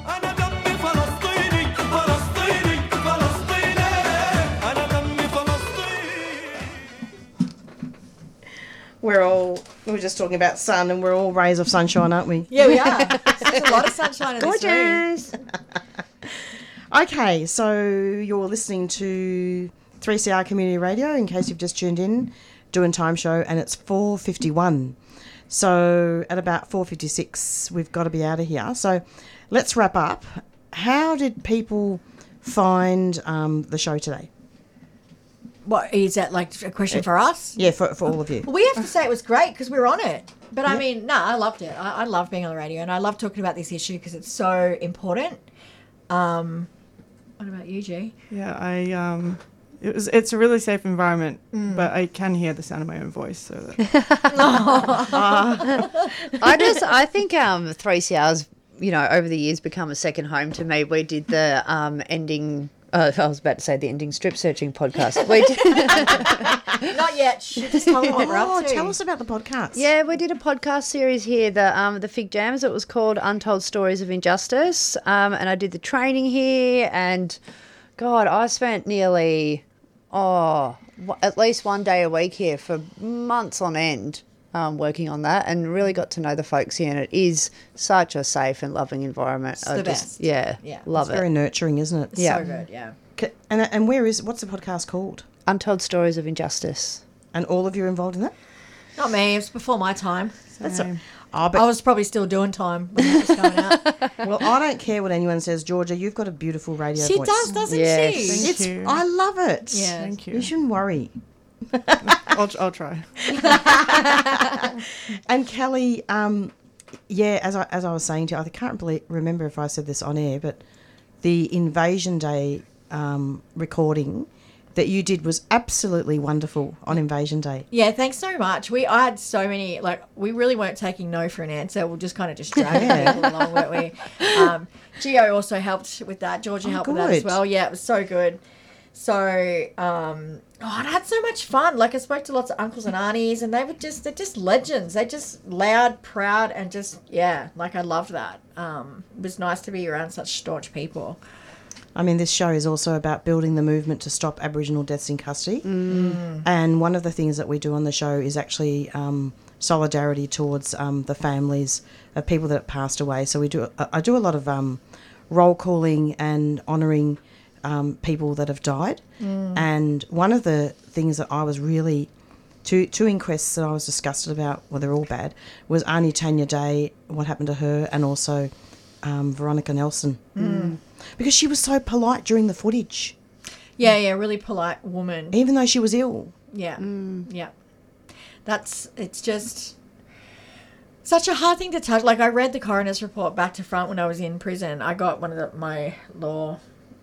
We're all we were just talking about sun, and we're all rays of sunshine, aren't we? Yeah, we are. There's a lot of sunshine in this Gorgeous. room. Okay, so you're listening to three C R Community Radio, in case you've just tuned in, Doing Time Show, and it's four fifty-one. So at about four fifty-six, we've got to be out of here. So let's wrap up. How did people find um, the show today? What, is that like a question for us? Yeah, for, for all of you. Well, we have to say it was great because we were on it. But I mean, no, I loved it. I, I love being on the radio and I love talking about this issue because it's so important. Um, what about you, G? Yeah, I um, it was it's a really safe environment, Mm. but I can hear the sound of my own voice. So that I just, I think um, three C R's, you know, over the years become a second home to me. We did the um, ending, uh, I was about to say the ending strip searching podcast. We did, Not yet. Shh, just tell me what we're Oh, up to. tell us about the podcast. yeah, we did a podcast series here, the um, the Fig Jams. It was called Untold Stories of Injustice, um, and I did the training here. And God, I spent nearly oh w- at least one day a week here for months on end. Um, working on that and really got to know the folks here, and it is such a safe and loving environment. It's I the just, best. Yeah, Yeah. love It's it. very nurturing, isn't it? Yeah. So good, yeah. C- And, and where is, what's the podcast called? Untold Stories of Injustice. And all of you are involved in that? Not me. It was before my time. That's Same. a, oh, but, I was probably still doing time when that was going out. well, I don't care what anyone says. Georgia, you've got a beautiful radio She voice. does, doesn't Yes. she? Thank It's, you. I love it. Yeah. Thank you. You shouldn't worry. I'll, I'll try. And Kelly, um, yeah, as I as I was saying to you, I can't believe, remember if I said this on air, but the Invasion Day um, recording that you did was absolutely wonderful on Invasion Day. Yeah, thanks so much. We I had so many, like, we really weren't taking no for an answer. We're just kind of just dragging Yeah. people along, weren't we? Um, Gio also helped with that. Georgia Oh, helped with that as good. well. Yeah, it was so good. So, um, oh, I had so much fun. Like, I spoke to lots of uncles and aunties, and they were just, they're just legends. They're just loud, proud, and just, yeah, like, I loved that. Um, it was nice to be around such staunch people. I mean, this show is also about building the movement to stop Aboriginal deaths in custody. Mm. And one of the things that we do on the show is actually um, solidarity towards um, the families of people that have passed away. So we do. I do a lot of um, roll calling and honouring um, people that have died. Mm. And one of the things that I was really two two inquests that I was disgusted about, well, they're all bad, was Auntie Tanya Day, what happened to her, and also um, Veronica Nelson. Mm. Because she was so polite during the footage, Yeah, yeah, really polite woman. even though she was ill. Yeah, yeah. That's, it's just such a hard thing to touch. Like, I read the coroner's report back to front when I was in prison. I got one of the, my law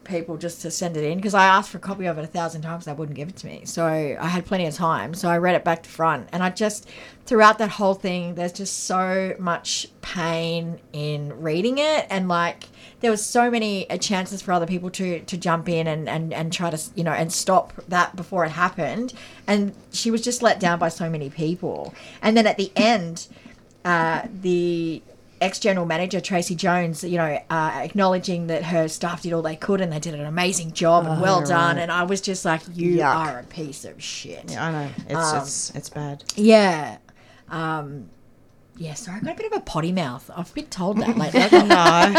people just to send it in because I asked for a copy of it a thousand times. They wouldn't give it to me. So I had plenty of time. So I read it back to front. And I just, throughout that whole thing, there's just so much pain in reading it. And like, there was so many chances for other people to, to jump in and, and, and try to, you know, and stop that before it happened. And she was just let down by so many people. And then at the end, uh, the ex-general manager, Tracy Jones, you know, uh, acknowledging that her staff did all they could and they did an amazing job and Oh, well right. done. And I was just like, you Yuck. are a piece of shit. Yeah, I know. It's, Um, it's, it's bad. Yeah. Um, yeah, sorry, I've got a bit of a potty mouth. I've been told that lately. No.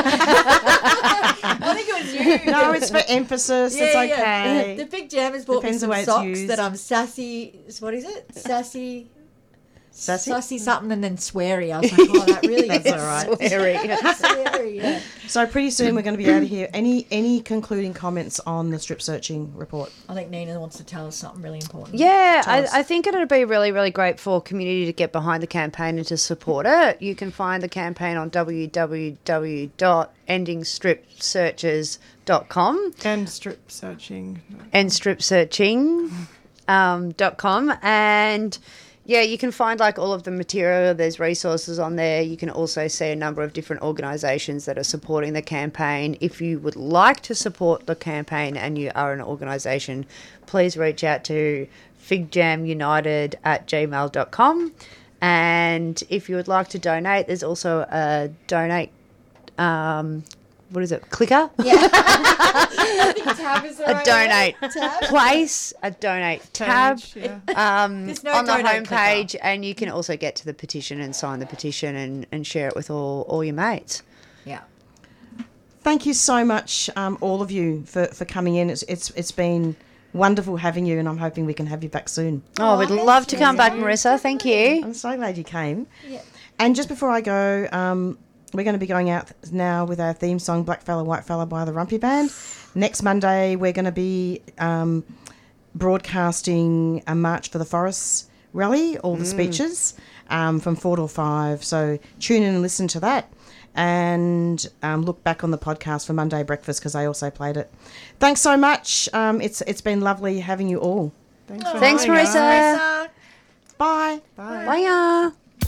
I think it was you. No, it's for emphasis. Yeah, it's yeah. okay. The Big Jam has bought Depends me the way some it's socks used. that I'm sassy. What is it? Sassy. Sassy? Sassy something and then sweary. I was like, oh, that really That's is all right. sweary. Sweary, yeah. So pretty soon we're going to be out of here. Any any concluding comments on the strip searching report? I think Nina wants to tell us something really important. Yeah, Tell I, us. I think it'll be really, really great for community to get behind the campaign and to support it. You can find the campaign on w w w dot ending strip searches dot com And strip searching. and strip searching um, dot com. And yeah, you can find like all of the material. There's resources on there. You can also see a number of different organisations that are supporting the campaign. If you would like to support the campaign and you are an organisation, please reach out to figjamunited at gmail dot com. And if you would like to donate, there's also a donate, um, what is it, clicker? Yeah. I think tab is the A right donate word. Tab? place, a donate tab Page, yeah. um, There's no on the donate homepage, and you can also get to the petition and sign the petition and, and share it with all, all your mates. Yeah. Thank you so much, um, all of you, for, for coming in. It's it's it's been wonderful having you, and I'm hoping we can have you back soon. Oh, we'd love to come back, Marissa. Thank you. I'm so glad you came. Yeah. And just before I go, um, we're going to be going out now with our theme song, Black Fella, White Fella by the Rumpy Band. Next Monday, we're going to be um, broadcasting a March for the Forests rally, all the Mm. speeches um, from four till five. So tune in and listen to that. And um, look back on the podcast for Monday Breakfast because I also played it. Thanks so much. Um, it's It's been lovely having you all. Thanks for Thanks, having us. Marissa. Bye. Bye. Bye.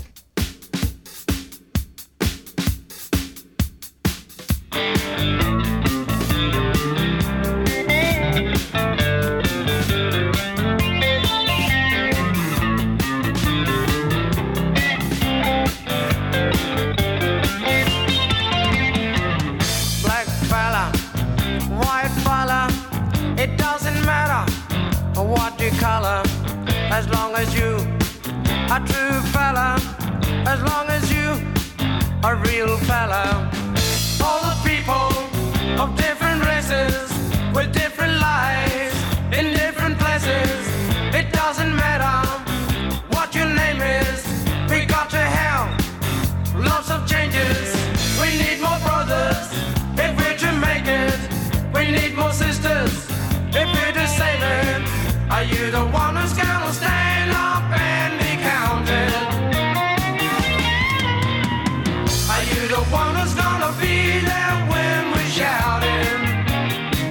Black fella, white fella, it doesn't matter what you color, as long as you a true fella, as long as you a real fella. All the people of different races with different lives in different places, it doesn't matter what your name is, we got to have lots of changes. We need more brothers if we're to make it. We need more sisters if we're to save it. Are you the one who's gonna stand up and be counted? Are you the one who's gonna be there when we're shouting?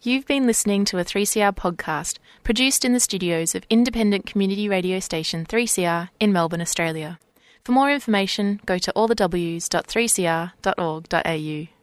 You've been listening to a three C R podcast produced in the studios of independent community radio station three C R in Melbourne, Australia. For more information, go to all the w s dot three c r dot org dot a u.